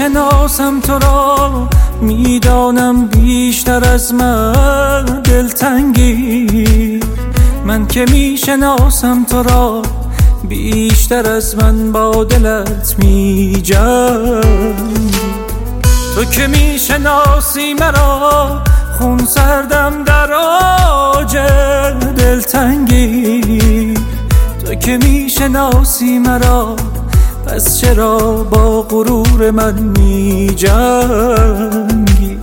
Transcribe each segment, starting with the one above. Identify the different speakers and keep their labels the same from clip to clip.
Speaker 1: میشناسم تو را، میدانم بیشتر از من دلتنگی. من که میشناسم تو را، بیشتر از من با دلت میجنگی. تو که میشناسی مرا، خون سردم در آج دلتنگی. تو که میشناسی مرا، پس چرا با غرور من میجنگی؟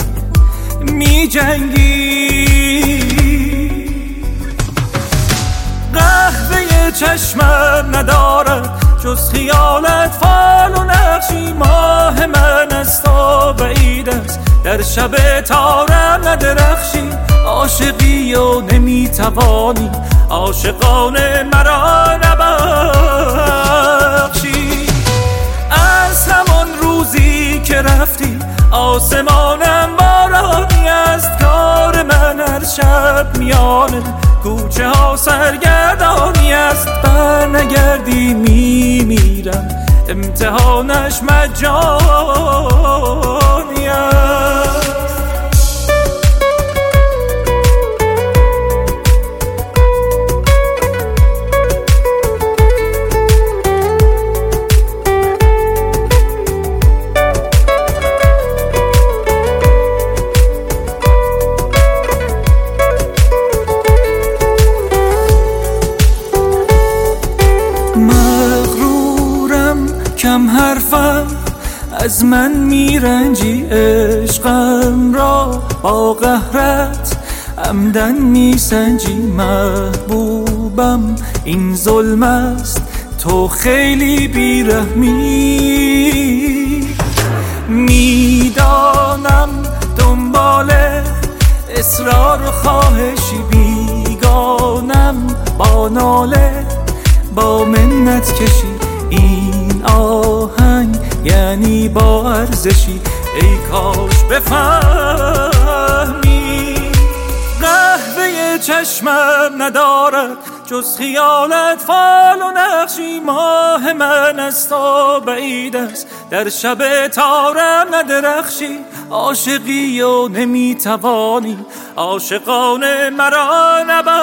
Speaker 1: قهوه چشمم ندارد جز خیالت فال و نقشی. ماه من از تو بعید است، در شب تارم ندرخشی. عاشقی و نمیتوانی عاشقانه مرا نبخشی. از همان روزی که رفتی آسمانم بارانی است. کار من هر شب میانه کوچه ها سرگردانی است. برنگردی میمیرم، امتحانش مجانی است. کم حرفم از من میرنجی، عشقم را با قهرت عمدن میسنجی. محبوبم این ظلم است، تو خیلی بیرحمی. میدانم دنبال اصرار و خواهشی، بیگانم با ناله با منت کشی. این آهنگ یعنی با ارزشی، ای کاش بفهمی. قهوه چشمم ندارد جز خیالت فال و نقشی. ماه من از تو بعید است، در شب تارم ندرخشی. عاشقی و نمیتوانی عاشقانه مرا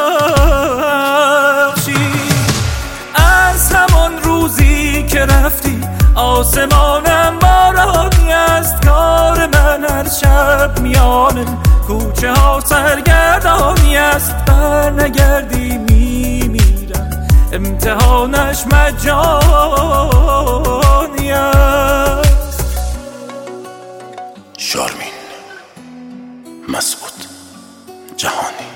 Speaker 1: نبخشی. از همان روزی که رفتی آسمانم بارانی است. کار من هر شب میانه کوچه ها سرگردانی است. برنگردی میمیرم، امتحانش مجانی است.
Speaker 2: شارمین مسعود جهانی.